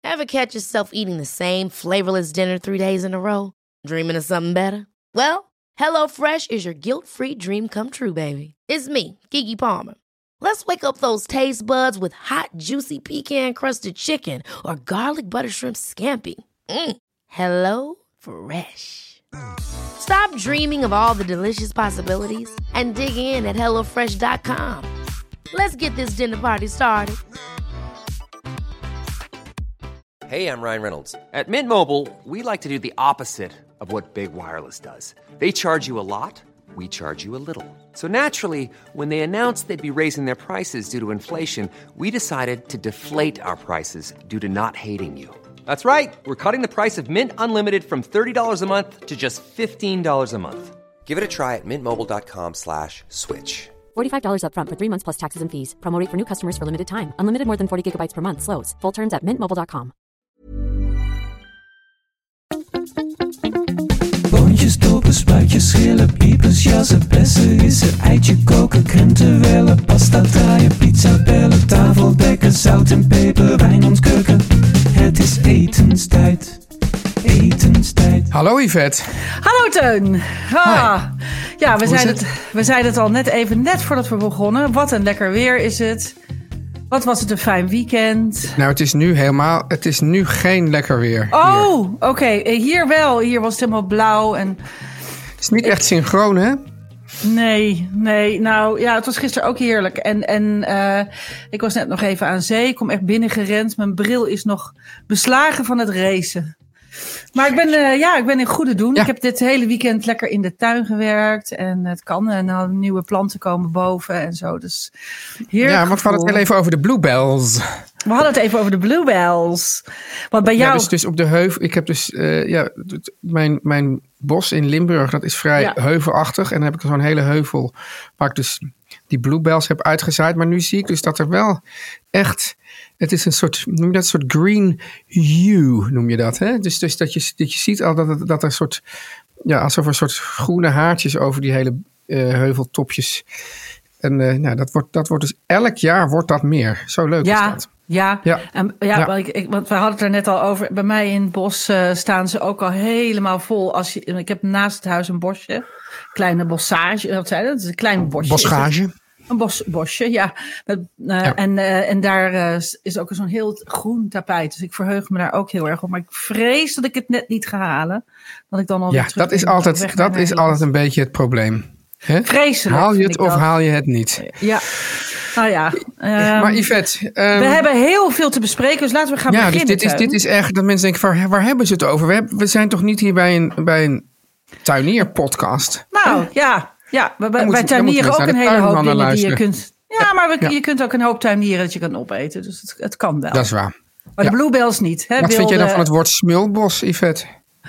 Ever catch yourself eating the same flavorless dinner 3 days in a row? Dreaming of something better? Well, HelloFresh is your guilt-free dream come true, baby. It's me, Keke Palmer. Let's wake up those taste buds with hot, juicy pecan-crusted chicken or garlic butter shrimp scampi. Hello Fresh. Stop dreaming of all the delicious possibilities and dig in at HelloFresh.com. Let's get this dinner party started. Hey, I'm Ryan Reynolds. At Mint Mobile, we like to do the opposite of what Big Wireless does. They charge you a lot, we charge you a little. So naturally, when they announced they'd be raising their prices due to inflation, we decided to deflate our prices due to not hating you. That's right. We're cutting the price of Mint Unlimited from $30 a month to just $15 a month. Give it a try at mintmobile.com/switch. $45 up front for 3 months plus taxes and fees. Promo rate for new customers for limited time. Unlimited more than 40 gigabytes per month. Slows full terms at mintmobile.com. Boontjes, dopen, spuitjes, schillen, piepers, jassen, bessen, rissen, eitje koken, krenten wellen, pasta draaien, pizza bellen, tafel dekken, zout en peper, wijn ontkurken. Het is etenstijd, etenstijd. Hallo Yvette. Hallo Teun. Ja, we zeiden het al net voordat we begonnen. Wat een lekker weer is het. Wat was het een fijn weekend. Nou, het is nu geen lekker weer. Oh, oké. Hier wel. Hier was het helemaal blauw. En het is niet echt synchroon, hè? Nee. Nou ja, het was gisteren ook heerlijk. En ik was net nog even aan zee. Ik kom echt binnengerend. Mijn bril is nog beslagen van het racen. Maar ik ben in goede doen. Ja. Ik heb dit hele weekend lekker in de tuin gewerkt. En het kan. En dan nieuwe planten komen boven en zo. Dus heerlijk. Ja, maar we hadden het heel even over de bluebells. We hadden het even over de bluebells. Want bij jou... Ja, dus op de heuvel. Ik heb dus mijn bos in Limburg, dat is vrij heuvelachtig. En dan heb ik zo'n hele heuvel waar ik dus die bluebells heb uitgezaaid. Maar nu zie ik dus dat er wel echt... Het is een soort, noem je dat, een soort green hue, noem je dat, hè? Dus dat je ziet al dat er een soort, ja, alsof er een soort groene haartjes over die hele heuveltopjes. En dat wordt dus elk jaar wordt dat meer. Zo leuk is dat. Ja. Want we hadden het er net al over. Bij mij in het bos staan ze ook al helemaal vol. Ik heb naast het huis een bosje. Kleine bossage. Wat zei dat? Het is een klein bosje. Bossage. Een bosje, ja. En daar is ook zo'n heel groen tapijt. Dus ik verheug me daar ook heel erg op. Maar ik vrees dat ik het net niet ga halen. Dat ik dan al terug dat is altijd een beetje het probleem. Hè? Vreselijk. Haal je het of haal je het niet? Ja. Nou ja. Maar Yvette... we hebben heel veel te bespreken, dus laten we gaan beginnen. Dus dit is echt dat mensen denken, waar hebben ze het over? We zijn toch niet hier bij een tuinierpodcast? Nou, ja. Ja, wij tuinieren ook een hele hoop dingen die je kunt... Ja, maar je kunt ook een hoop tuinieren dat je kan opeten. Dus het kan wel. Dat is waar. Maar de bluebells niet. Hè? Wat vind jij dan van het woord smulbos, Yvette?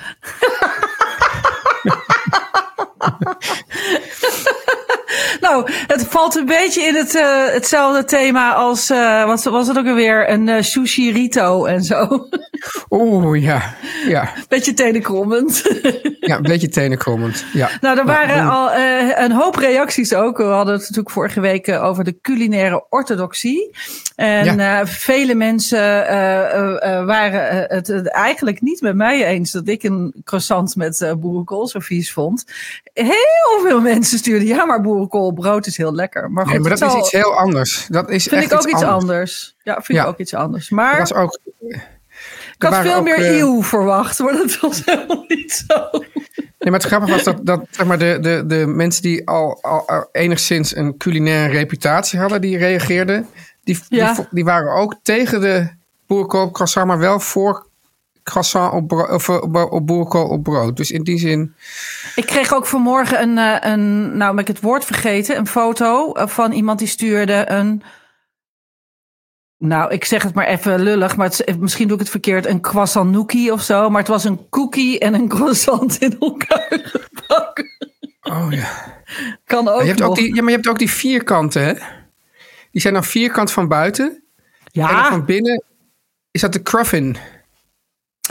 Nou, het valt een beetje in hetzelfde thema als... wat was het ook alweer? Een sushi-rito en zo. Oeh, ja. Beetje tenenkrommend. Ja, een beetje tenenkrommend, ja. Nou, er waren al een hoop reacties ook. We hadden het natuurlijk vorige week over de culinaire orthodoxie. En vele mensen waren het eigenlijk niet met mij eens... dat ik een croissant met boerenkool zo vies vond. Heel veel mensen stuurden... maar boerenkoolbrood is heel lekker. Maar goed, nee, maar dat is iets heel anders. Dat is vind echt ik ook iets anders. Ja, vind ik ook iets anders. Maar... Dat was ook... Ik had veel meer eeuw verwacht, maar dat was helemaal niet zo. Nee, maar het grappige was dat zeg maar, de mensen die al enigszins een culinaire reputatie hadden, die reageerden, die waren ook tegen de boerenkool croissant, maar wel voor croissant op boerenkool op brood. Dus in die zin... Ik kreeg ook vanmorgen nou ben ik het woord vergeten, een foto van iemand die stuurde een... Nou, ik zeg het maar even lullig, maar misschien doe ik het verkeerd. Een croissantnookie of zo. Maar het was een cookie en een croissant in elkaar gebakken. Oh ja. Kan ook maar je hebt ook die vierkanten, hè? Die zijn dan vierkant van buiten. Ja. En van binnen is dat de cruffin.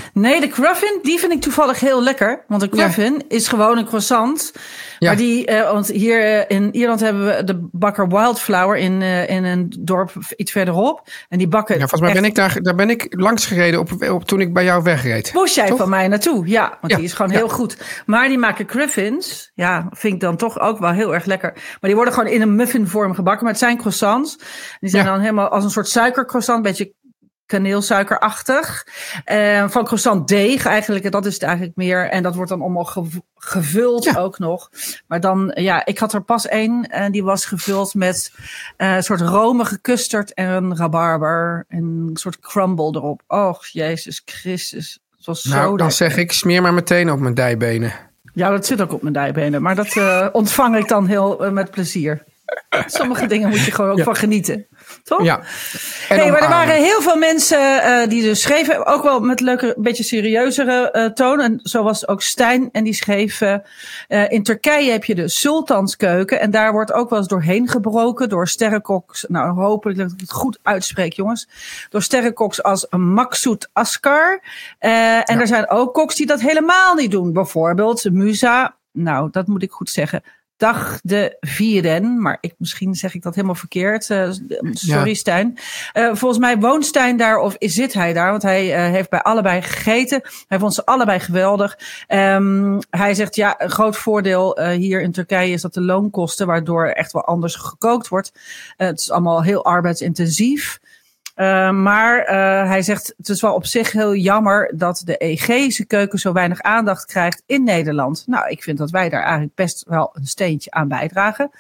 Nee, de Cruffin, die vind ik toevallig heel lekker. Want een Cruffin is gewoon een croissant. Ja. Maar want hier in Ierland hebben we de bakker Wildflower in een dorp iets verderop. En die bakken. Ja, volgens mij daar ben ik langs gereden op toen ik bij jou wegreed. Moest jij van mij naartoe? Ja, want die is gewoon heel goed. Maar die maken Cruffins. Ja, vind ik dan toch ook wel heel erg lekker. Maar die worden gewoon in een muffinvorm gebakken. Maar het zijn croissants. Die zijn dan helemaal als een soort suikercroissant, een beetje kaneelsuikerachtig. Van croissant deeg eigenlijk, dat is het eigenlijk meer. En dat wordt dan allemaal gevuld ook nog. Maar dan, ik had er pas één en die was gevuld met een soort romige custard en een rabarber en een soort crumble erop. Oh, Jezus Christus. Het was zo lekker. Dan zeg ik, smeer maar meteen op mijn dijbenen. Ja, dat zit ook op mijn dijbenen. Maar dat ontvang ik dan heel met plezier. Sommige dingen moet je gewoon ook van genieten. Toch? Ja. Maar er waren heel veel mensen die dus schreven, ook wel met leuke, beetje serieuzere toon. En zo was ook Stijn. En die schreef, in Turkije heb je de Sultanskeuken. En daar wordt ook wel eens doorheen gebroken door sterrenkoks. Nou, hopelijk dat ik het goed uitspreek, jongens. Door sterrenkoks als Maksut Askar. En er zijn ook koks die dat helemaal niet doen. Bijvoorbeeld Musa. Nou, dat moet ik goed zeggen. Dag de Vieren, maar misschien zeg ik dat helemaal verkeerd. Sorry, Stijn. Volgens mij woont Stijn daar of zit hij daar? Want hij heeft bij allebei gegeten. Hij vond ze allebei geweldig. Hij zegt, een groot voordeel hier in Turkije is dat de loonkosten, waardoor echt wel anders gekookt wordt. Het is allemaal heel arbeidsintensief. Maar hij zegt, het is wel op zich heel jammer dat de Egeïsche keuken zo weinig aandacht krijgt in Nederland. Nou, ik vind dat wij daar eigenlijk best wel een steentje aan bijdragen.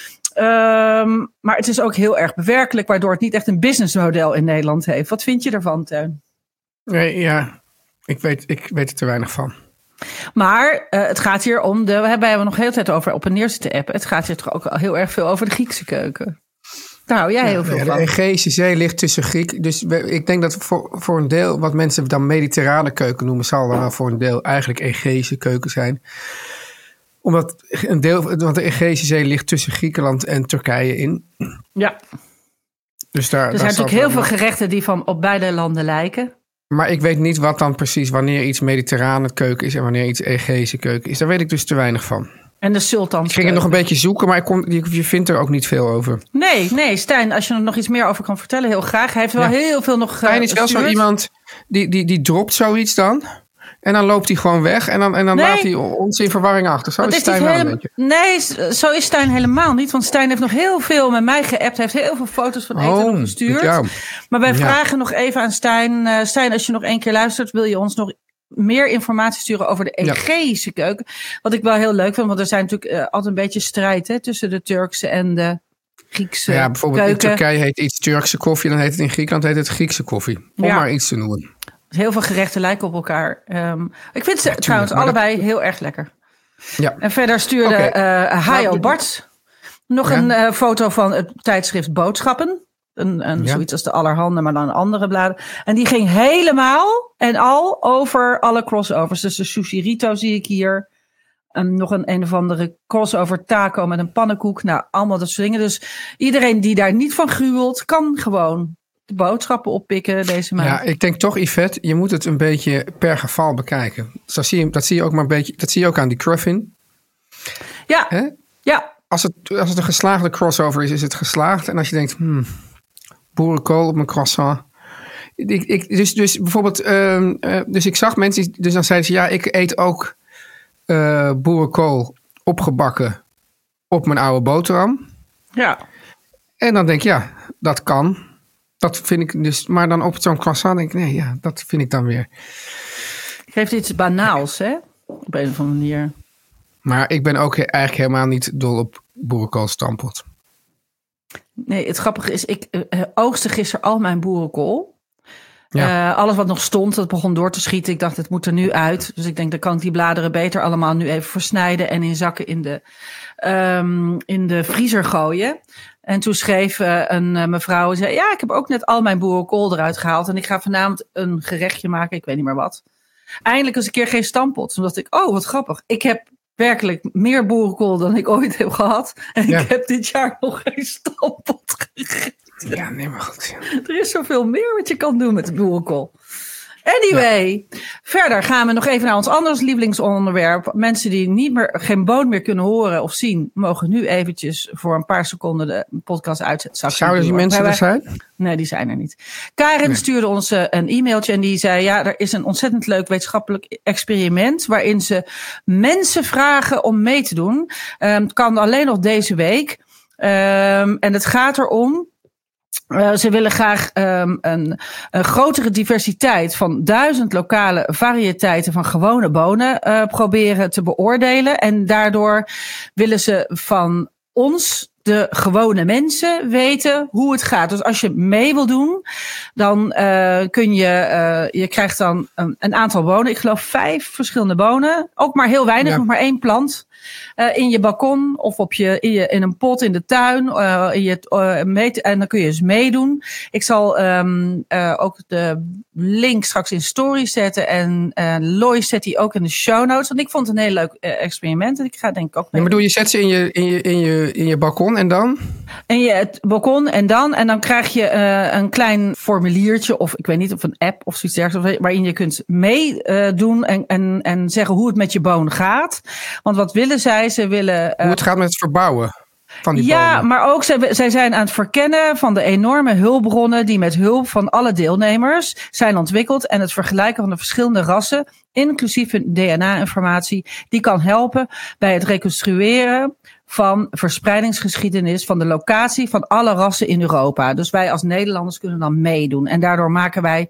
Maar het is ook heel erg bewerkelijk, waardoor het niet echt een businessmodel in Nederland heeft. Wat vind je ervan, Teun? Nee, ik weet er te weinig van. Maar het gaat hier om, we hebben nog heel de tijd over op en neer zitten appen. Het gaat hier toch ook heel erg veel over de Griekse keuken. Daar hou jij heel veel van. De Egeïsche Zee ligt tussen Griek. Dus ik denk dat voor een deel, wat mensen dan mediterrane keuken noemen, zal dan wel voor een deel eigenlijk Egeïsche keuken zijn. Want de Egeïsche Zee ligt tussen Griekenland en Turkije in. Ja. Dus er zijn natuurlijk heel veel gerechten die op beide landen lijken. Maar ik weet niet wat dan precies, wanneer iets mediterrane keuken is en wanneer iets Egeïsche keuken is. Daar weet ik dus te weinig van. En de Sultanskeuken. Ik ging het nog een beetje zoeken, maar je vindt er ook niet veel over. Nee, Stijn, als je er nog iets meer over kan vertellen, heel graag. Hij heeft wel heel veel nog Stijn is wel zo iemand, die dropt zoiets dan. En dan loopt hij gewoon weg en dan laat hij ons in verwarring achter. Zo is Stijn wel een beetje. Nee, zo is Stijn helemaal niet. Want Stijn heeft nog heel veel met mij geappt. Hij heeft heel veel foto's van eten gestuurd. Ja. Maar wij vragen nog even aan Stijn. Stijn, als je nog één keer luistert, wil je ons nog meer informatie sturen over de Egeïsche keuken. Wat ik wel heel leuk vind, want er zijn natuurlijk altijd een beetje strijd tussen de Turkse en de Griekse keuken. Ja, bijvoorbeeld in Turkije heet iets Turkse koffie, dan heet het in Griekenland heet het Griekse koffie. Om maar iets te noemen. Heel veel gerechten lijken op elkaar. Ik vind ze trouwens allebei heel erg lekker. Ja. En verder stuurde Hajo Bart nog een foto van het tijdschrift Boodschappen. Zoiets als de Allerhande, maar dan andere bladen. En die ging helemaal en al over alle crossovers. Dus de Sushi Rito zie ik hier. Nog een of andere crossover taco met een pannenkoek. Nou, allemaal dat soort dingen. Dus iedereen die daar niet van gruwelt, kan gewoon de boodschappen oppikken deze maand. Ja, ik denk toch, Yvette, je moet het een beetje per geval bekijken. Dat zie je ook maar een beetje. Dat zie je ook aan die Cruffin. Ja. Hè? Ja. Als het een geslaagde crossover is het geslaagd. En als je denkt, boerenkool op mijn croissant. Dus bijvoorbeeld, dus ik zag mensen, dus dan zeiden ze, ik eet ook boerenkool opgebakken op mijn oude boterham. Ja. En dan denk ik, dat kan. Dat vind ik dus, maar dan op zo'n croissant denk ik, nee, dat vind ik dan weer. Geeft iets banaals, hè? Op een of andere manier. Maar ik ben ook eigenlijk helemaal niet dol op boerenkoolstampot. Nee, het grappige is, ik oogste gisteren al mijn boerenkool. Ja. Alles wat nog stond, dat begon door te schieten. Ik dacht, het moet er nu uit. Dus ik denk, dan kan ik die bladeren beter allemaal nu even versnijden en in zakken in de vriezer gooien. En toen schreef een mevrouw, zei, ik heb ook net al mijn boerenkool eruit gehaald. En ik ga vanavond een gerechtje maken, ik weet niet meer wat. Eindelijk eens een keer geen stampot. Toen dacht ik, wat grappig. Ik heb werkelijk meer boerenkool dan ik ooit heb gehad. En ik heb dit jaar nog geen stampot gegeten. Ja, nee, maar goed. Er is zoveel meer wat je kan doen met de boerenkool. Anyway, verder gaan we nog even naar ons anders lievelingsonderwerp. Mensen die geen boon meer kunnen horen of zien, mogen nu eventjes voor een paar seconden de podcast uitzetten. Zouden die mensen er zijn? Nee, die zijn er niet. Karin stuurde ons een e-mailtje en die zei, er is een ontzettend leuk wetenschappelijk experiment waarin ze mensen vragen om mee te doen. Het kan alleen nog deze week. En het gaat erom. Ze willen graag een grotere diversiteit van 1000 lokale variëteiten van gewone bonen proberen te beoordelen. En daardoor willen ze van ons, de gewone mensen, weten hoe het gaat. Dus als je mee wil doen, dan kun je krijgt dan een aantal bonen. Ik geloof 5 verschillende bonen. Ook maar heel weinig, nog maar 1 plant. In je balkon of in een pot in de tuin. En dan kun je dus meedoen. Ik zal ook de link straks in story zetten. En Lois zet die ook in de show notes. Want ik vond het een heel leuk experiment. En ik ga denk ik ook mee. Maar bedoel, je zet ze in je balkon en dan? In je balkon en dan krijg je een klein formuliertje. Of ik weet niet, of een app of zoiets dergelijks. Waarin je kunt meedoen en zeggen hoe het met je boon gaat. Want wat willen zij? Ze willen hoe het gaat met het verbouwen van die bonen. Maar ook zij zijn aan het verkennen van de enorme hulpbronnen die met hulp van alle deelnemers zijn ontwikkeld en het vergelijken van de verschillende rassen, inclusief hun DNA-informatie, die kan helpen bij het reconstrueren van verspreidingsgeschiedenis van de locatie van alle rassen in Europa. Dus wij als Nederlanders kunnen dan meedoen en daardoor maken wij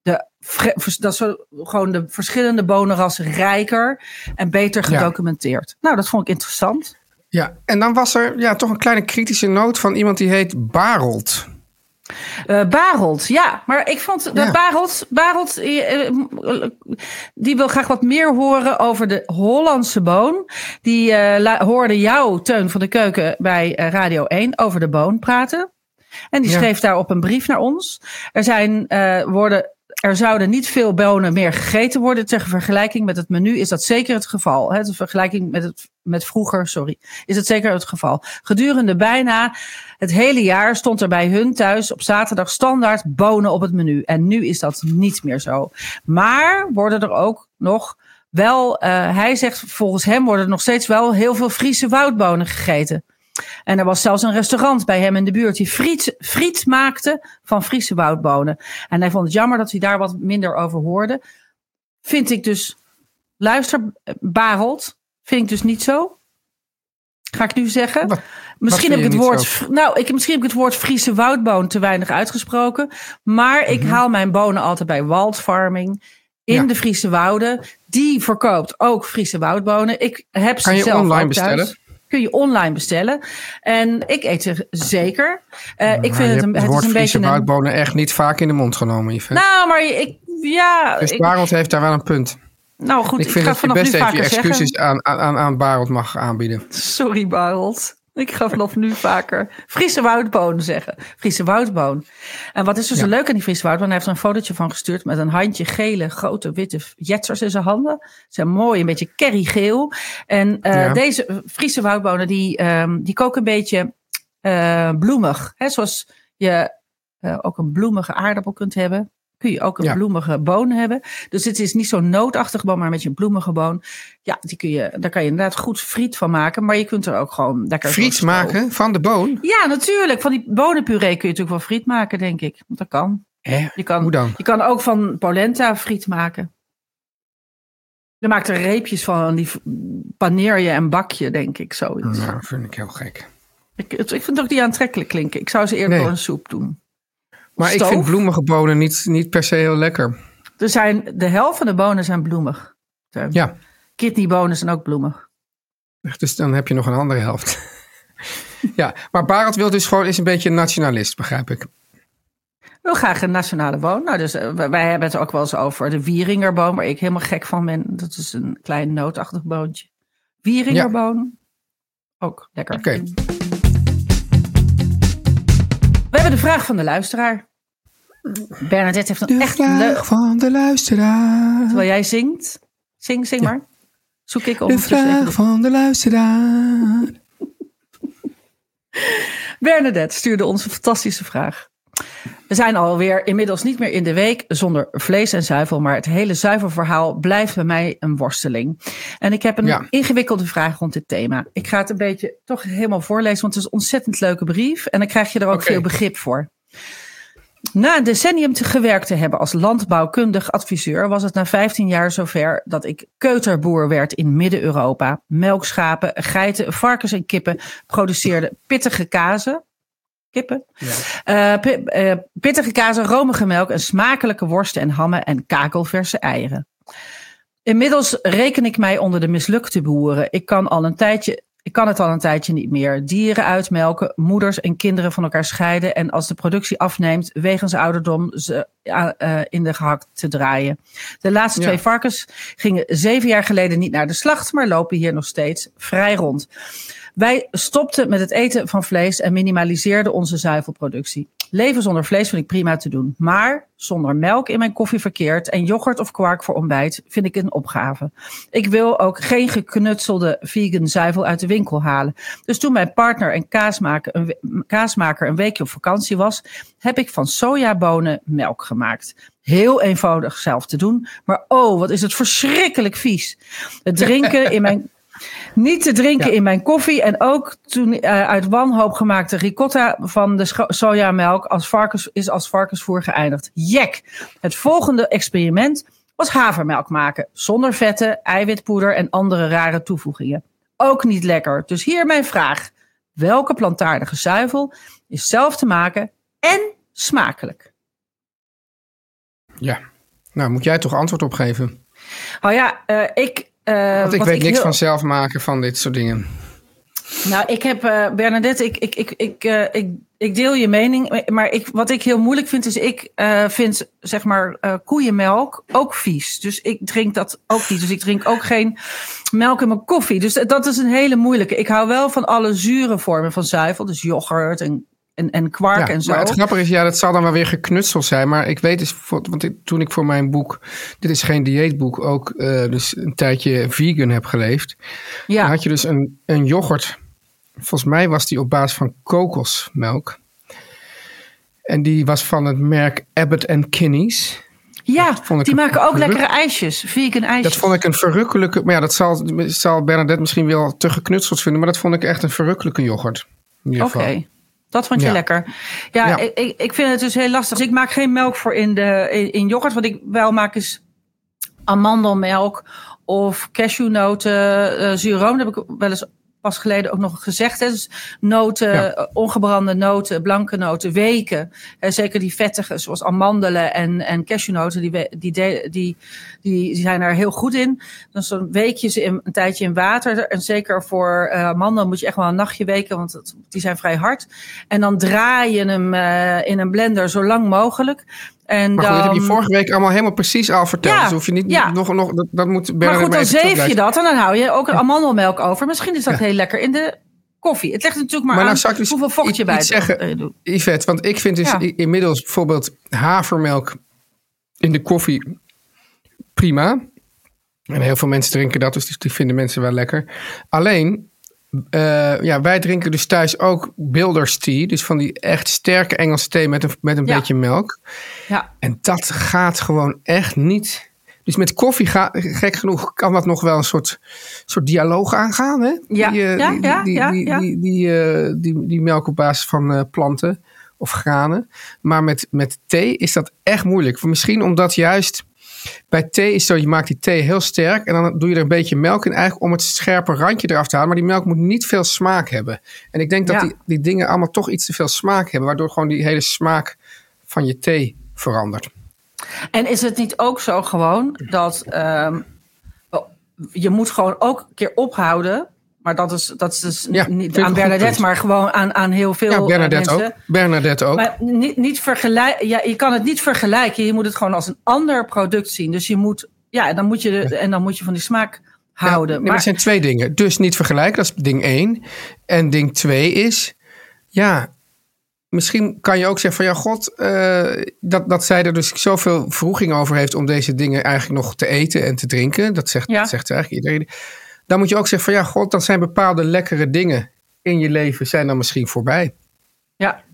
gewoon de verschillende bonenrassen rijker en beter gedocumenteerd. Nou, dat vond ik interessant. Ja, en dan was er toch een kleine kritische noot van iemand die heet Barold. Barold, ja. Maar ik vond dat Barold die wil graag wat meer horen over de Hollandse boon. Die hoorde jou, Teun van de Keuken, bij Radio 1 over de boon praten. En die schreef daarop een brief naar ons. Er zouden niet veel bonen meer gegeten worden. Tegen vergelijking met het menu is dat zeker het geval. De vergelijking met vroeger, is het zeker het geval. Gedurende bijna het hele jaar stond er bij hun thuis op zaterdag standaard bonen op het menu. En nu is dat niet meer zo. Maar worden er ook nog wel, hij zegt volgens hem worden er nog steeds wel heel veel Friese woudbonen gegeten. En er was zelfs een restaurant bij hem in de buurt die friet maakte van Friese woudbonen. En hij vond het jammer dat hij daar wat minder over hoorde. Vind ik dus, luister Barold, vind ik dus niet zo. Ga ik nu zeggen. Misschien heb ik het woord Friese woudboon te weinig uitgesproken. Maar ik haal mijn bonen altijd bij Waldfarming in de Friese wouden. Die verkoopt ook Friese woudbonen. Ik heb ze zelf online bestellen? Thuis. Kun je online bestellen. En ik eet ze zeker. Ik vind het is een beetje woudbonen echt niet vaak in de mond genomen, Yves. Nou, maar dus Barold heeft daar wel een punt. Nou goed, ik vind dat je best even je excuses aan Barold mag aanbieden. Sorry, Barold. Ik ga vanaf nu vaker Friese woudboon zeggen. Friese woudboon. En wat is er zo leuk aan die Friese woudboon? Hij heeft er een fotootje van gestuurd met een handje gele, grote, witte jetsers in zijn handen. Ze zijn mooi, een beetje currygeel. En deze Friese woudbonen, die koken een beetje bloemig. Hè? Zoals je ook een bloemige aardappel kunt hebben. Kun je ook een bloemige boon hebben. Dus het is niet zo'n nootachtige boon, maar met je bloemige boon. Ja, daar kan je inderdaad goed friet van maken. Maar je kunt er ook gewoon lekker friet maken van de boon? Ja, natuurlijk. Van die bonenpuree kun je natuurlijk wel friet maken, denk ik. Want dat kan. Hoe dan? Je kan ook van polenta friet maken. Je maakt er reepjes van. Die paneer je en bak je, denk ik. Zoiets. Nou, vind ik heel gek. Ik vind het ook niet aantrekkelijk klinken. Ik zou ze eerder door een soep doen. Maar ik vind bloemige bonen niet per se heel lekker. De helft van de bonen zijn bloemig. Ja. Kidneybonen zijn ook bloemig. Dus dan heb je nog een andere helft. Ja, maar Barold wil dus gewoon is een beetje een nationalist, begrijp ik. Wil graag een nationale boon. Nou, dus wij hebben het ook wel eens over de wieringerboon, waar ik helemaal gek van ben. Dat is een klein nootachtig boontje. Wieringerboon. Ja. Ook lekker. Oké. We hebben de vraag van de luisteraar. Bernadette heeft een echt leuk... De vraag van de luisteraar. Terwijl jij zingt. Zing maar. Zoek ik op. De vraag van de luisteraar. Bernadette stuurde ons een fantastische vraag. We zijn alweer inmiddels niet meer in de week zonder vlees en zuivel, maar het hele zuivelverhaal blijft bij mij een worsteling. En ik heb een ingewikkelde vraag rond dit thema. Ik ga het een beetje toch helemaal voorlezen, want het is een ontzettend leuke brief en dan krijg je er ook veel begrip voor. Na een decennium gewerkt te hebben als landbouwkundig adviseur was het na 15 jaar zover dat ik keuterboer werd in Midden-Europa. Melkschapen, geiten, varkens en kippen produceerden pittige kazen. Pittige kazen, romige melk en smakelijke worsten en hammen en kakelverse eieren. Inmiddels reken ik mij onder de mislukte boeren. Ik kan het al een tijdje niet meer. Dieren uitmelken, moeders en kinderen van elkaar scheiden en als de productie afneemt wegens ouderdom ze in de gehakt te draaien. De laatste 2 varkens gingen 7 jaar geleden niet naar de slacht, maar lopen hier nog steeds vrij rond. Wij stopten met het eten van vlees en minimaliseerden onze zuivelproductie. Leven zonder vlees vind ik prima te doen. Maar zonder melk in mijn koffie verkeerd en yoghurt of kwark voor ontbijt vind ik een opgave. Ik wil ook geen geknutselde vegan zuivel uit de winkel halen. Dus toen mijn partner en kaasmaker een weekje op vakantie was, heb ik van sojabonen melk gemaakt. Heel eenvoudig zelf te doen, maar wat is het verschrikkelijk vies. Het drinken in mijn... Niet te drinken in mijn koffie en ook toen uit wanhoop gemaakte ricotta van de sojamelk is als varkensvoer geëindigd. Jek! Het volgende experiment was havermelk maken. Zonder vetten, eiwitpoeder en andere rare toevoegingen. Ook niet lekker. Dus hier mijn vraag. Welke plantaardige zuivel is zelf te maken en smakelijk? Ja, nou moet jij toch antwoord op geven? Oh ja, want ik weet niks van zelf maken van dit soort dingen. Nou, ik heb Bernadette, ik deel je mening, maar wat ik heel moeilijk vind is, ik vind zeg maar koeienmelk ook vies. Dus ik drink dat ook niet. Dus ik drink ook geen melk in mijn koffie. Dus dat is een hele moeilijke. Ik hou wel van alle zure vormen van zuivel, dus yoghurt en kwark en zo. Maar het grappige is, dat zal dan wel weer geknutseld zijn. Maar ik weet dus, want toen ik voor mijn boek, dit is geen dieetboek, ook dus een tijdje vegan heb geleefd. Ja. Dan had je dus een yoghurt. Volgens mij was die op basis van kokosmelk. En die was van het merk Abbott & Kinney's. Ja, die maken ook lekkere ijsjes, vegan ijsjes. Dat vond ik een verrukkelijke... Maar ja, dat zal Bernadette misschien wel te geknutseld vinden. Maar dat vond ik echt een verrukkelijke yoghurt. Oké. Dat vond je lekker. Ja. Ik vind het dus heel lastig. Dus ik maak geen melk voor in yoghurt. Wat ik wel maak is amandelmelk of cashewnoten, zuurroom. Dat heb ik wel eens pas geleden ook nog gezegd. Hè. Dus noten, ongebrande noten, blanke noten, weken. Zeker die vettige, zoals amandelen en cashewnoten, die zijn er heel goed in. Dus dan week je ze een tijdje in water. En zeker voor amandelen moet je echt wel een nachtje weken, want die zijn vrij hard. En dan draai je hem in een blender zo lang mogelijk. En maar goed, dat heb je vorige week allemaal helemaal precies al verteld. Ja, dus hoef je niet nog dat moet. Maar goed, dan zeef je dat en dan hou je ook een amandelmelk over. Misschien is dat heel lekker in de koffie. Het legt natuurlijk maar aan dus hoeveel vocht je bij doet. Yvette, want ik vind dus inmiddels bijvoorbeeld havermelk in de koffie prima. En heel veel mensen drinken dat, dus die vinden mensen wel lekker. Alleen, wij drinken dus thuis ook Builder's Tea. Dus van die echt sterke Engelse thee met een beetje melk. Ja. En dat gaat gewoon echt niet. Dus met koffie, gek genoeg, kan dat nog wel een soort dialoog aangaan. Hè? Die melk op basis van planten of granen. Maar met thee is dat echt moeilijk. Misschien omdat juist... Bij thee is zo, je maakt die thee heel sterk en dan doe je er een beetje melk in eigenlijk om het scherpe randje eraf te halen. Maar die melk moet niet veel smaak hebben. En ik denk dat die dingen allemaal toch iets te veel smaak hebben, waardoor gewoon die hele smaak van je thee verandert. En is het niet ook zo gewoon dat je moet gewoon ook een keer ophouden. Maar dat is dus niet aan Bernadette, maar gewoon aan heel veel Bernadette mensen. Ook. Bernadette ook. Maar niet vergelijken. Ja, je kan het niet vergelijken. Je moet het gewoon als een ander product zien. Dus je moet, dan moet je van die smaak houden. Maar er zijn 2 dingen. Dus niet vergelijken, dat is ding 1. En ding 2 is, misschien kan je ook zeggen van God, dat zij er dus zoveel vroeging over heeft om deze dingen eigenlijk nog te eten en te drinken. Dat zegt eigenlijk iedereen. Dan moet je ook zeggen van God, dan zijn bepaalde lekkere dingen in je leven zijn dan misschien voorbij. Ja,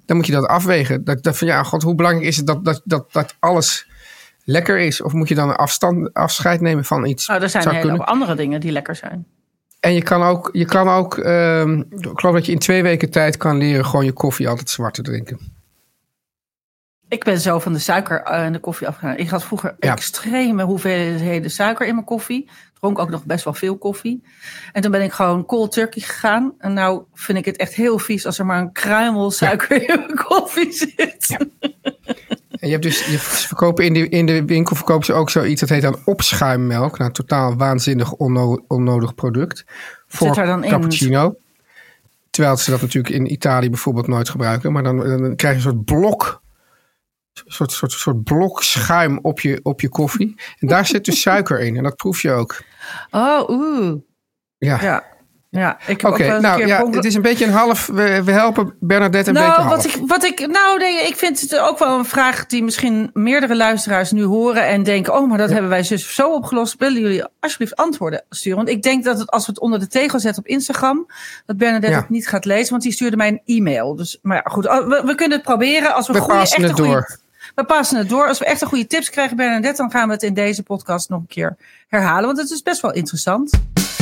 dan moet je dat afwegen. Dat van ja, god, hoe belangrijk is het dat alles lekker is? Of moet je dan afscheid nemen van iets? Nou, er zijn een hele hoop andere dingen die lekker zijn. En je kan ook ik geloof dat je in 2 weken tijd kan leren gewoon je koffie altijd zwart te drinken. Ik ben zo van de suiker en de koffie afgegaan. Ik had vroeger extreme hoeveelheden suiker in mijn koffie. Dronk ook nog best wel veel koffie. En toen ben ik gewoon cold turkey gegaan. En nou vind ik het echt heel vies als er maar een kruimel suiker in mijn koffie zit. Ja. En je verkopen in de winkel verkopen ze ook zoiets, dat heet dan opschuimmelk. Nou, totaal waanzinnig onnodig product. Voor cappuccino. Terwijl ze dat natuurlijk in Italië bijvoorbeeld nooit gebruiken. Maar dan krijg je een soort blok. Een soort blok schuim op je koffie. En daar zit dus suiker in. En dat proef je ook. Oh, oeh. Ja. Ja, ik heb het is een beetje een half. We helpen Bernadette een beetje half. Ik vind het ook wel een vraag die misschien meerdere luisteraars nu horen en denken: oh, maar dat hebben wij zo opgelost. Willen jullie alsjeblieft antwoorden sturen? Want ik denk dat als we het onder de tegel zetten op Instagram, dat Bernadette het niet gaat lezen, want die stuurde mij een e-mail. Dus, maar ja, goed, we kunnen het proberen als we passen het door. We passen het door. Als we echt een goede tips krijgen, Bernadette, dan gaan we het in deze podcast nog een keer herhalen, want het is best wel interessant.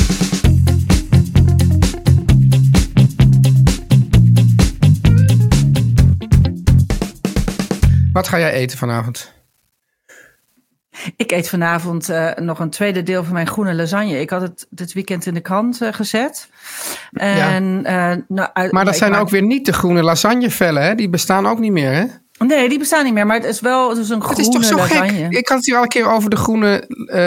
Wat ga jij eten vanavond? Ik eet vanavond nog een tweede deel van mijn groene lasagne. Ik had het dit weekend in de krant gezet. En, maar dat zijn ook weer niet de groene lasagnevellen, hè? Die bestaan ook niet meer, hè? Nee, die bestaan niet meer. Maar het is wel een groene lasagne. Het is toch zo gek? Ik had het hier al een keer over de groene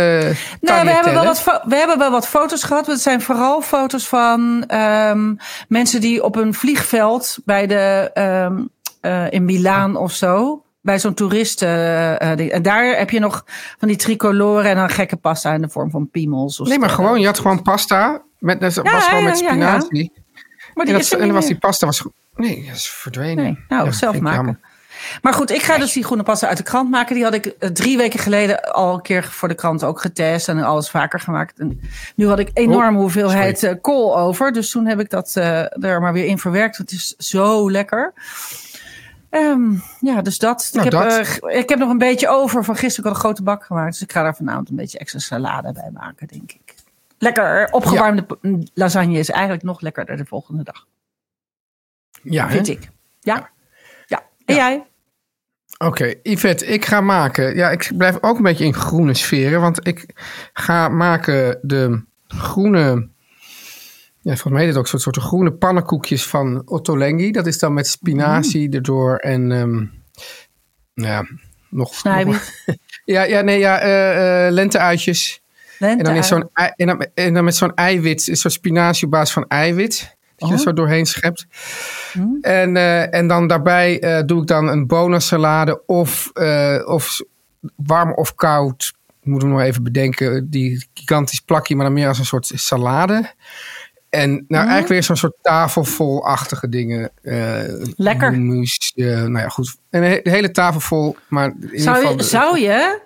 we hebben wel wat foto's gehad. Het zijn vooral foto's van mensen die op een vliegveld bij in Milaan of zo. Bij zo'n toeristen. En daar heb je nog van die tricolore en dan gekke pasta in de vorm van piemels. Nee, maar gewoon, je had gewoon pasta. Met spinazie. Ja. Maar die was die pasta nee, dat is verdwenen. Nee, zelf maken. Jammer. Maar goed, ik ga dus die groene pasta uit de krant maken. Die had ik 3 weken geleden al een keer voor de krant ook getest. En alles vaker gemaakt. En nu had ik enorme hoeveelheid kool over. Dus toen heb ik dat er maar weer in verwerkt. Het is zo lekker. Dus dat. Ik heb nog een beetje over van gisteren. Ik had een grote bak gemaakt. Dus ik ga daar vanavond een beetje extra salade bij maken, denk ik. Lekker opgewarmde lasagne is eigenlijk nog lekkerder de volgende dag. Ja, vind ik. Ja. En jij? Oké, Yvette, ik ga maken. Ja, ik blijf ook een beetje in groene sferen. Want ik ga maken de groene. Ja, volgens mij is het ook een soort groene pannenkoekjes van Ottolenghi. Dat is dan met spinazie erdoor en nog. Snijbiet. Lenteuitjes. En dan is en dan met zo'n eiwit, een soort spinazie op basis van eiwit. Dat je er zo doorheen schept. En dan daarbij doe ik dan een bonasalade of warm of koud. Moeten we nog even bedenken. Die gigantisch plakje, maar dan meer als een soort salade. En eigenlijk weer zo'n soort tafelvolachtige dingen. Lekker. Hummus, goed. En de hele tafel vol. Maar in ieder geval zou je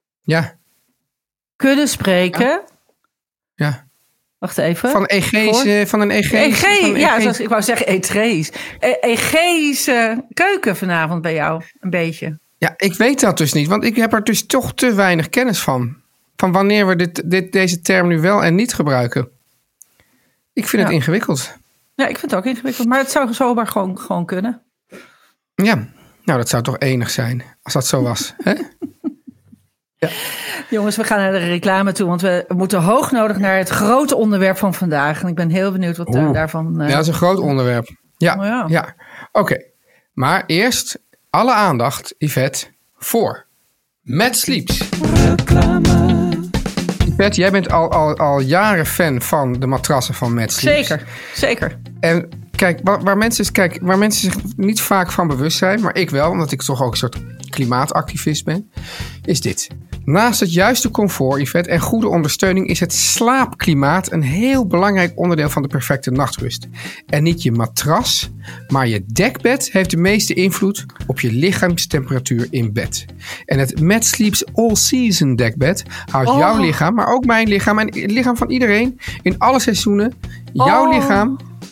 kunnen spreken? Ja. Wacht even. Van een Egeïs. Ik wou zeggen Etrees. Egeïsche keuken vanavond bij jou, een beetje. Ja, ik weet dat dus niet, want ik heb er dus toch te weinig kennis van. Van wanneer we deze term nu wel en niet gebruiken. Ik vind het ingewikkeld. Ja, ik vind het ook ingewikkeld, maar het zou zomaar gewoon kunnen. Ja, nou dat zou toch enig zijn, als dat zo was, hè? Ja. Jongens, we gaan naar de reclame toe, want we moeten hoognodig naar het grote onderwerp van vandaag. En ik ben heel benieuwd wat daarvan... Ja, dat is een groot onderwerp. Ja. Oké. Maar eerst alle aandacht, Yvette, voor Mad Sleeps. Reclame. Yvette, jij bent al jaren fan van de matrassen van Mad Sleeps. Zeker. En kijk, waar mensen zich niet vaak van bewust zijn, maar ik wel, omdat ik toch ook een soort klimaatactivist ben, is dit. Naast het juiste comfort, Yvette, en goede ondersteuning is het slaapklimaat een heel belangrijk onderdeel van de perfecte nachtrust. En niet je matras, maar je dekbed heeft de meeste invloed op je lichaamstemperatuur in bed. En het Mad Sleeps All Season dekbed houdt jouw lichaam, maar ook mijn lichaam en het lichaam van iedereen in alle seizoenen, jouw lichaam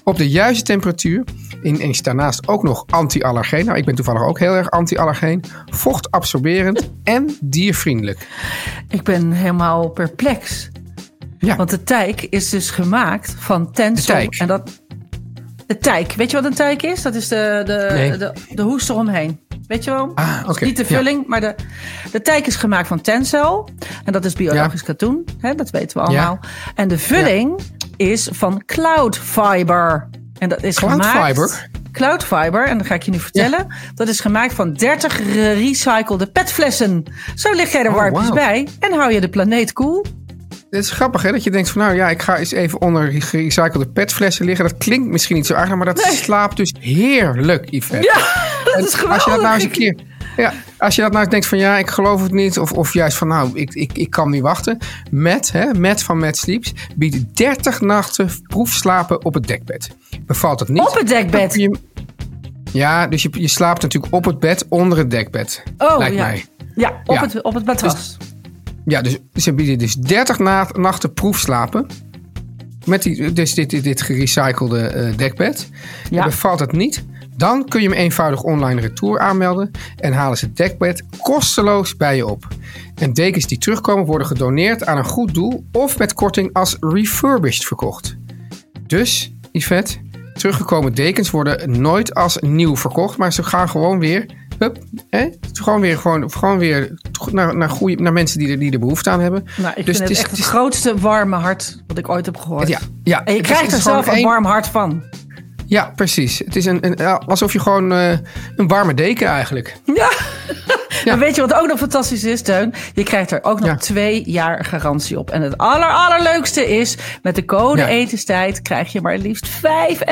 op de juiste temperatuur. En is daarnaast ook nog anti-allergeen. Nou, ik ben toevallig ook heel erg anti-allergeen. Vochtabsorberend en diervriendelijk. Ik ben helemaal perplex. Ja. Want de teik is dus gemaakt van tencel. De teik. En de teik. Weet je wat een teik is? Dat is de hoest eromheen. Weet je wel? Oké. Niet de vulling, maar de teik is gemaakt van tencel. En dat is biologisch katoen. Hè, dat weten we allemaal. Ja. En de vulling is van cloud fiber. En dat is Cloud fiber, en dat ga ik je nu vertellen. Ja. Dat is gemaakt van 30 gerecyclede petflessen. Zo lig jij er warmpjes bij en hou je de planeet koel. Het is grappig hè, dat je denkt van nou ja, ik ga eens even onder gerecyclede petflessen liggen. Dat klinkt misschien niet zo aardig, maar dat slaapt dus heerlijk, Yvette. Ja, dat is geweldig. Als je dat nou eens een keer... Ja, als je dat nou denkt van ja, ik geloof het niet. Of juist van nou, ik kan niet wachten. Matt van Matt Sleeps biedt 30 nachten proefslapen op het dekbed. Bevalt het niet? Op het dekbed? Ja, dus je slaapt natuurlijk op het bed onder het dekbed. Lijkt mij. Ja, op het matras. Dus ze bieden dus 30 nachten proefslapen. Met dit gerecyclede dekbed. Ja. Bevalt het niet? Dan kun je hem eenvoudig online retour aanmelden en halen ze het dekbed kosteloos bij je op. En dekens die terugkomen worden gedoneerd aan een goed doel of met korting als refurbished verkocht. Dus, Yvette, teruggekomen dekens worden nooit als nieuw verkocht, maar ze gaan gewoon weer, gewoon weer naar mensen die er behoefte aan hebben. Nou, ik vind het echt het grootste warme hart wat ik ooit heb gehoord. Ja, en je krijgt er zelf een warm hart van. Ja, precies. Het is alsof je gewoon een warme deken eigenlijk. Ja. Maar weet je wat ook nog fantastisch is, Teun? Je krijgt er ook nog 2 jaar garantie op. En het allerleukste is, met de code etenstijd krijg je maar liefst 25%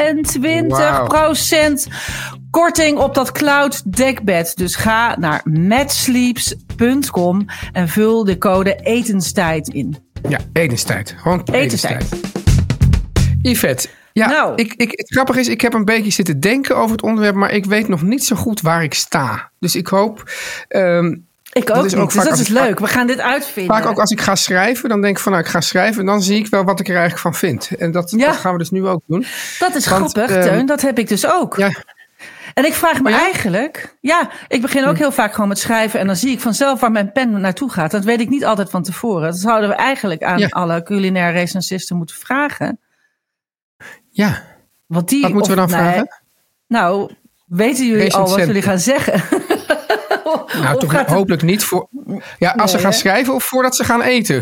korting op dat cloud dekbed. Dus ga naar mattsleeps.com en vul de code etenstijd in. Ja, etenstijd. Gewoon etenstijd. Yvette. Ja, nou. Het grappige is, ik heb een beetje zitten denken over het onderwerp, maar ik weet nog niet zo goed waar ik sta. Dus ik hoop... ik ook niet, dus dat is leuk. We gaan dit uitvinden. Vaak ook als ik ga schrijven, dan denk ik van nou, ik ga schrijven en dan zie ik wel wat ik er eigenlijk van vind. En dat gaan we dus nu ook doen. Dat is grappig, Teun. Dat heb ik dus ook. Ja. En ik vraag me eigenlijk... Ja, ik begin ook heel vaak gewoon met schrijven en dan zie ik vanzelf waar mijn pen naartoe gaat. Dat weet ik niet altijd van tevoren. Dat zouden we eigenlijk aan alle culinaire recensisten moeten vragen. Ja, wat moeten we dan vragen? Nou, weten jullie al wat jullie gaan zeggen? Nou, toch hopelijk niet voor... Ja, als ze gaan schrijven of voordat ze gaan eten.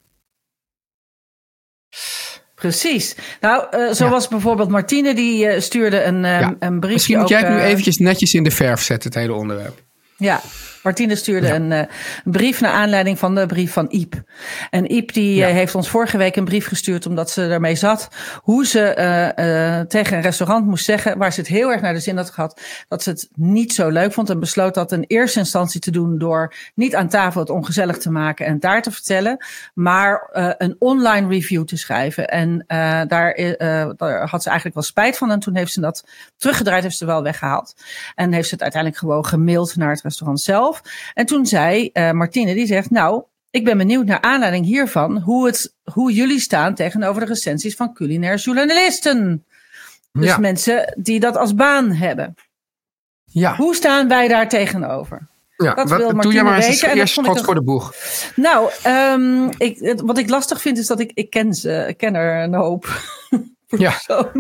Precies. Nou, zoals bijvoorbeeld Martine, die stuurde een briefje. Misschien moet jij het nu eventjes netjes in de verf zetten, het hele onderwerp. Ja, Martine stuurde een brief naar aanleiding van de brief van Iep. En Iep die heeft ons vorige week een brief gestuurd omdat ze ermee zat. Hoe ze tegen een restaurant moest zeggen, waar ze het heel erg naar de zin had gehad, dat ze het niet zo leuk vond. En besloot dat in eerste instantie te doen door niet aan tafel het ongezellig te maken en daar te vertellen. Maar een online review te schrijven. En daar had ze eigenlijk wel spijt van. En toen heeft ze dat teruggedraaid, heeft ze wel weggehaald. En heeft ze het uiteindelijk gewoon gemaild naar het restaurant zelf. En toen zei Martine, die zegt, nou, ik ben benieuwd naar aanleiding hiervan hoe jullie staan tegenover de recensies van culinair journalisten. Dus mensen die dat als baan hebben. Ja. Hoe staan wij daar tegenover? Ja, dat wil Martine doe jij maar eens eerst schot voor de boeg. Nou, wat ik lastig vind is dat ik ken er een hoop. Ja.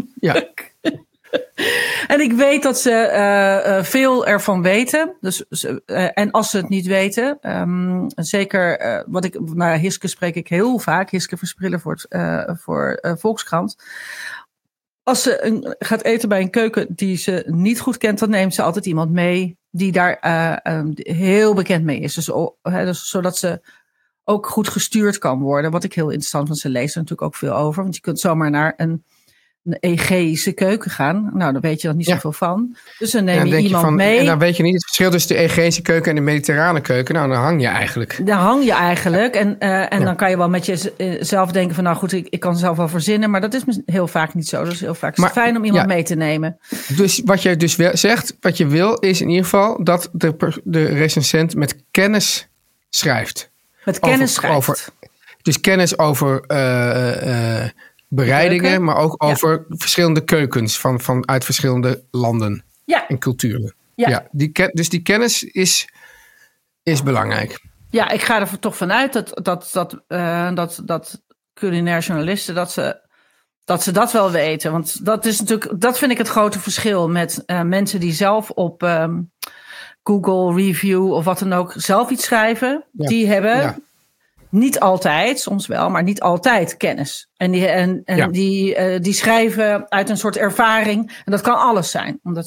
En ik weet dat ze veel ervan weten. Dus, en als ze het niet weten, zeker Hiske spreek ik heel vaak. Hiske Versprillen voor Volkskrant. Als ze gaat eten bij een keuken die ze niet goed kent, dan neemt ze altijd iemand mee die daar heel bekend mee is. Dus zodat ze ook goed gestuurd kan worden. Wat ik heel interessant vind. Ze leest er natuurlijk ook veel over. Want je kunt zomaar naar een Egeïsche keuken gaan. Nou, daar weet je dan niet zoveel van. Dus dan neem je iemand mee. En dan weet je niet het verschil tussen de Egeïsche keuken en de mediterrane keuken. Nou, dan hang je eigenlijk. En dan kan je wel met jezelf denken van, nou goed, ik kan zelf wel verzinnen. Maar dat is heel vaak niet zo. Dus heel vaak is het fijn om iemand mee te nemen. Dus wat je dus zegt, wat je wil, is in ieder geval dat de recensent met kennis schrijft. Met kennis schrijft. Dus kennis over bereidingen, maar ook over verschillende keukens uit verschillende landen en culturen. Ja. Dus die kennis is belangrijk. Ja, ik ga er toch vanuit dat culinair journalisten dat ze dat wel weten. Want dat vind ik het grote verschil met mensen die zelf op Google Review of wat dan ook zelf iets schrijven. Ja. Die hebben niet altijd, soms wel, maar niet altijd kennis. En die schrijven uit een soort ervaring. En dat kan alles zijn, omdat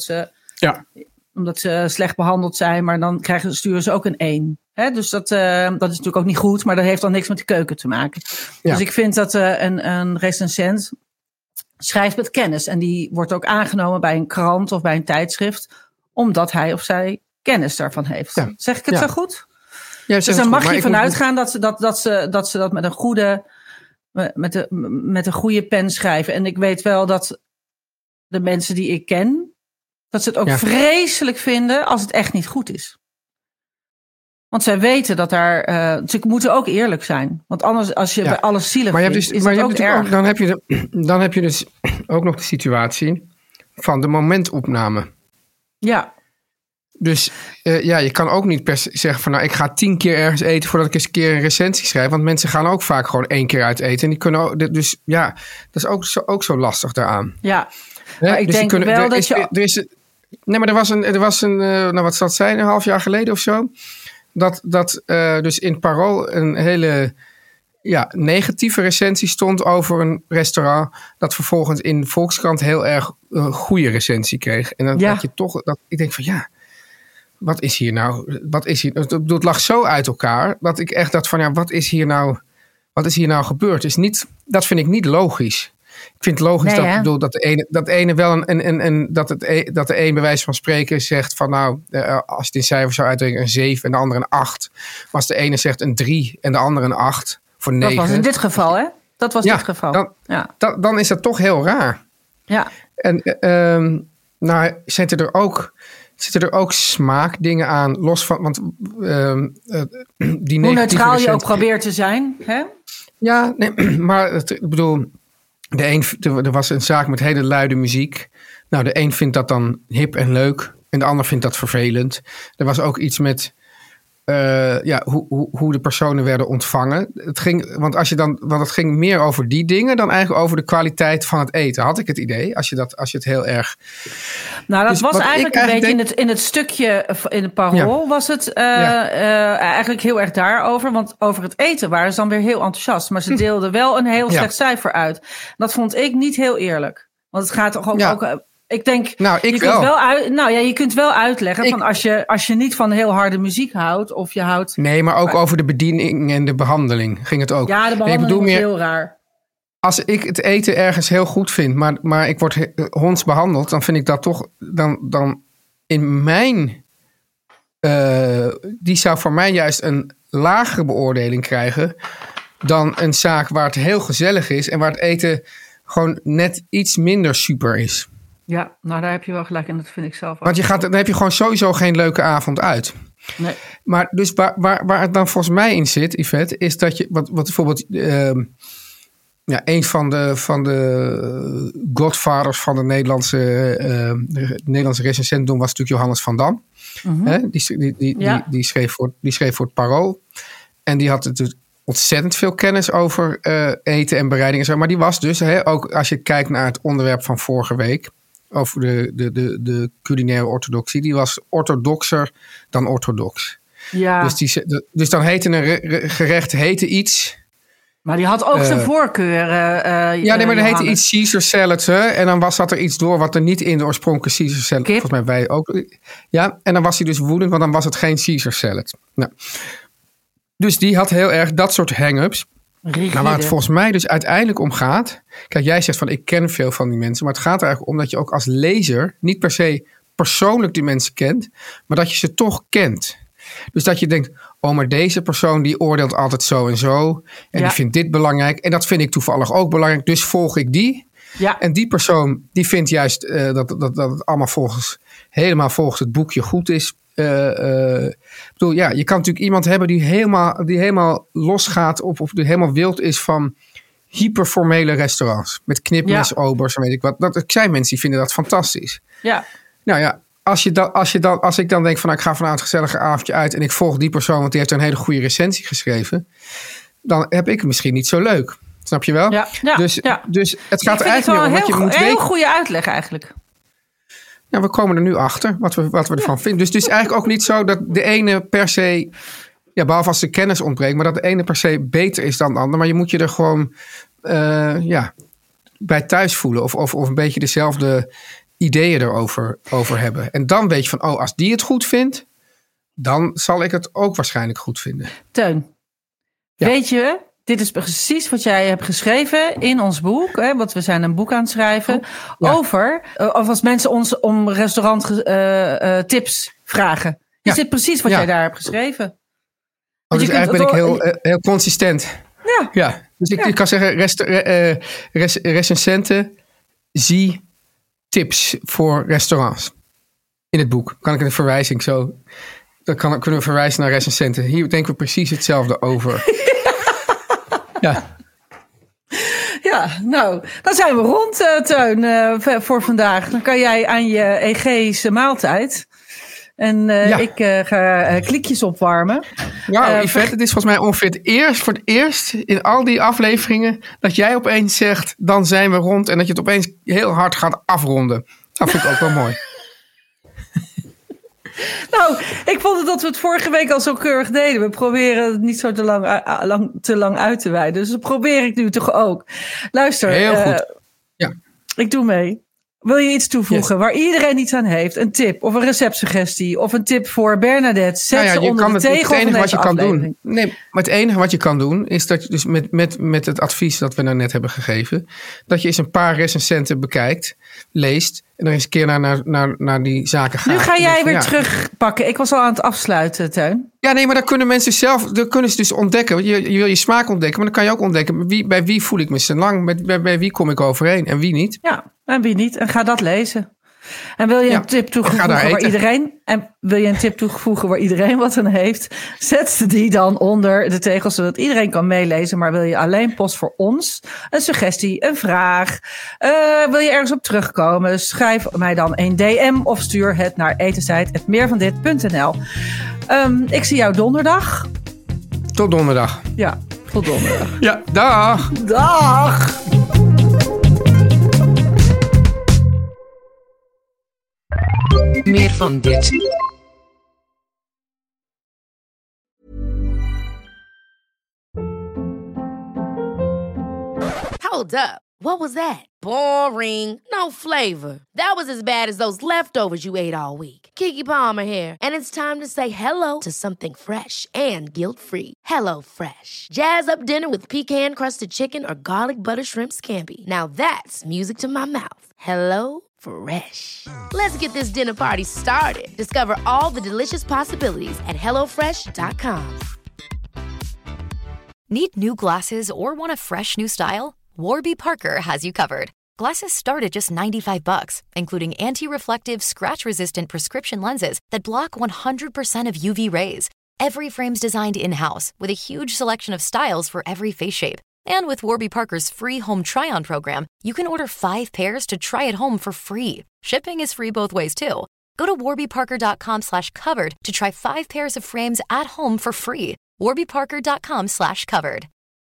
ze slecht behandeld zijn, maar dan sturen ze ook een 1. Dus dat is natuurlijk ook niet goed, maar dat heeft dan niks met de keuken te maken. Ja. Dus ik vind dat een recensent schrijft met kennis. En die wordt ook aangenomen bij een krant of bij een tijdschrift, omdat hij of zij kennis daarvan heeft. Ja. Zeg ik het zo goed? Ja, dus dan mag je vanuit gaan dat ze dat met een goede pen schrijven. En ik weet wel dat de mensen die ik ken, dat ze het ook vreselijk vinden als het echt niet goed is. Want zij weten dat ze moeten ook eerlijk zijn. Want anders, als je bij alles zielig vindt, is dat ook erg. Dan heb je dus ook nog de situatie van de momentopname. Ja. Dus je kan ook niet per se zeggen van, ik ga 10 keer ergens eten voordat ik eens een keer een recensie schrijf. Want mensen gaan ook vaak gewoon 1 keer uit eten. En die kunnen ook, dus dat is ook zo lastig daaraan. Ja, maar ik denk wel dat je... Er was een wat zal het zijn, een half jaar geleden of zo. Dat dus in Parool een hele negatieve recensie stond over een restaurant, dat vervolgens in de Volkskrant heel erg goede recensie kreeg. En dan dat je toch, ik denk van wat is hier nou? Het lag zo uit elkaar dat ik echt dacht van wat is hier nou gebeurd? Dat vind ik niet logisch. Ik vind het logisch dat de ene wel dat de een bij wijze van spreken zegt van als je het in cijfers zou uitdrukken een 7 en de andere een 8. Maar als de ene zegt een 3 en de andere een 8 voor 9. Dat was in dit geval, hè? Dat was dit geval. Dan is dat toch heel raar. Ja. En zitten er ook smaakdingen aan, los van, want die hoe neutraal je ook probeert te zijn, hè? Ja, nee, maar ik bedoel, er was een zaak met hele luide muziek. Nou, de een vindt dat dan hip en leuk en de ander vindt dat vervelend. Er was ook iets met hoe de personen werden ontvangen. Want het ging meer over die dingen dan eigenlijk over de kwaliteit van het eten, had ik het idee. Als je het heel erg... Nou, dat dus was eigenlijk een beetje in het stukje in het Parool was het eigenlijk heel erg daarover. Want over het eten waren ze dan weer heel enthousiast. Maar ze deelden wel een heel slecht cijfer uit. Dat vond ik niet heel eerlijk. Want het gaat toch ook ik denk, je kunt wel uitleggen van als je niet van heel harde muziek houdt of je houdt... Nee, maar ook over de bediening en de behandeling ging het ook. Ja, de behandeling was heel raar. Als ik het eten ergens heel goed vind, maar ik word honds behandeld, dan vind ik dat toch, dan in mijn... die zou voor mij juist een lagere beoordeling krijgen dan een zaak waar het heel gezellig is en waar het eten gewoon net iets minder super is. Ja, nou daar heb je wel gelijk en dat vind ik zelf ook. Want dan heb je gewoon sowieso geen leuke avond uit. Nee. Maar dus waar het dan volgens mij in zit, Yvette, is dat je, wat bijvoorbeeld een van de godfathers van de Nederlandse recensentdom was natuurlijk Johannes van Dam. Mm-hmm. Die schreef voor het Parool. En die had natuurlijk ontzettend veel kennis over eten en bereiding en zo. Maar die was dus, ook als je kijkt naar het onderwerp van vorige week, over de culinaire orthodoxie, die was orthodoxer dan orthodox. Ja. Dus dan heette een gerecht iets. Maar die had ook zijn voorkeur. Maar dan heette iets Caesar salad. En dan zat er iets door wat er niet in de oorspronkelijke Caesar salad. Volgens mij wij ook. Ja, en dan was hij dus woedend, want dan was het geen Caesar salad. Nou. Dus die had heel erg dat soort hang-ups. Nou, waar het volgens mij dus uiteindelijk om gaat. Kijk, jij zegt van ik ken veel van die mensen. Maar het gaat er eigenlijk om dat je ook als lezer niet per se persoonlijk die mensen kent. Maar dat je ze toch kent. Dus dat je denkt, maar deze persoon die oordeelt altijd zo en zo. En die vindt dit belangrijk. En dat vind ik toevallig ook belangrijk. Dus volg ik die. Ja. En die persoon die vindt juist dat het allemaal helemaal volgens het boekje goed is. Ik bedoel, je kan natuurlijk iemand hebben die helemaal losgaat of die helemaal wild is van hyperformele restaurants. Met knipmesobers en weet ik wat. Dat zijn mensen die vinden dat fantastisch. Ja. Nou ja, als ik dan denk van ik ga vanavond een gezellige avondje uit en ik volg die persoon, want die heeft een hele goede recensie geschreven, dan heb ik het misschien niet zo leuk. Snap je wel? Ja. Dus het gaat er eigenlijk niet om wat je moet weten. Een heel goede uitleg eigenlijk. Ja, we komen er nu achter wat we ervan vinden. Dus het is eigenlijk ook niet zo dat de ene per se, behalve als de kennis ontbreekt, maar dat de ene per se beter is dan de ander. Maar je moet je er gewoon bij thuis voelen of een beetje dezelfde ideeën erover hebben. En dan weet je van, als die het goed vindt, dan zal ik het ook waarschijnlijk goed vinden. Teun, weet je, dit is precies wat jij hebt geschreven in ons boek. Hè, want we zijn een boek aan het schrijven over, of als mensen ons om restauranttips vragen. Is dit precies wat jij daar hebt geschreven? Dus eigenlijk ben ik heel consistent. Ja. Dus ik kan zeggen, recensenten, zie tips voor restaurants. In het boek. Kan ik een verwijzing zo. Dan kunnen we verwijzen naar recensenten. Hier denken we precies hetzelfde over. Ja, nou, dan zijn we rond, Teun, voor vandaag. Dan kan jij aan je Egeïsche maaltijd. En ik ga klikjes opwarmen. Wauw, Yvette, het is volgens mij ongeveer voor het eerst in al die afleveringen dat jij opeens zegt, dan zijn we rond. En dat je het opeens heel hard gaat afronden. Dat vind ik ook wel mooi. Nou, ik vond het dat we het vorige week al zo keurig deden. We proberen het niet zo te lang uit te wijden. Dus dat probeer ik nu toch ook. Luister. Heel goed. Ja. Ik doe mee. Wil je iets toevoegen waar iedereen iets aan heeft? Een tip of een receptsuggestie of een tip voor Bernadette? Zet ze onder de tegel van deze aflevering. Nee, maar het enige wat je kan doen is dat je dus met het advies dat we nou net hebben gegeven, dat je eens een paar recensenten bekijkt, leest en er eens een keer naar die zaken gaat. Nu ga jij weer terugpakken. Ik was al aan het afsluiten, Teun. Ja, nee, maar dan kunnen mensen dan kunnen ze dus ontdekken. Je wil je smaak ontdekken, maar dan kan je ook ontdekken bij wie voel ik me zo lang, bij wie kom ik overeen en wie niet. Ja, en wie niet. En ga dat lezen. En wil je een tip toevoegen waar iedereen wat aan heeft, zet die dan onder de tegels, zodat iedereen kan meelezen. Maar wil je alleen post voor ons, een suggestie, een vraag, wil je ergens op terugkomen, schrijf mij dan een DM of stuur het naar etenstijd@meervandit.nl. Ik zie jou donderdag. Tot donderdag. Ja, tot donderdag. Ja, dag. Dag. Meer van dit. Hold up. What was that? Boring. No flavor. That was as bad as those leftovers you ate all week. Keke Palmer here, and it's time to say hello to something fresh and guilt-free. Hello Fresh. Jazz up dinner with pecan-crusted chicken or garlic butter shrimp scampi. Now that's music to my mouth. Hello Fresh. Let's get this dinner party started. Discover all the delicious possibilities at HelloFresh.com. Need new glasses or want a fresh new style? Warby Parker has you covered. Glasses start at just $95, including anti-reflective, scratch-resistant prescription lenses that block 100% of UV rays. Every frame's designed in-house with a huge selection of styles for every face shape. And with Warby Parker's free home try-on program, you can order 5 pairs to try at home for free. Shipping is free both ways, too. Go to warbyparker.com/covered to try 5 pairs of frames at home for free. warbyparker.com/covered.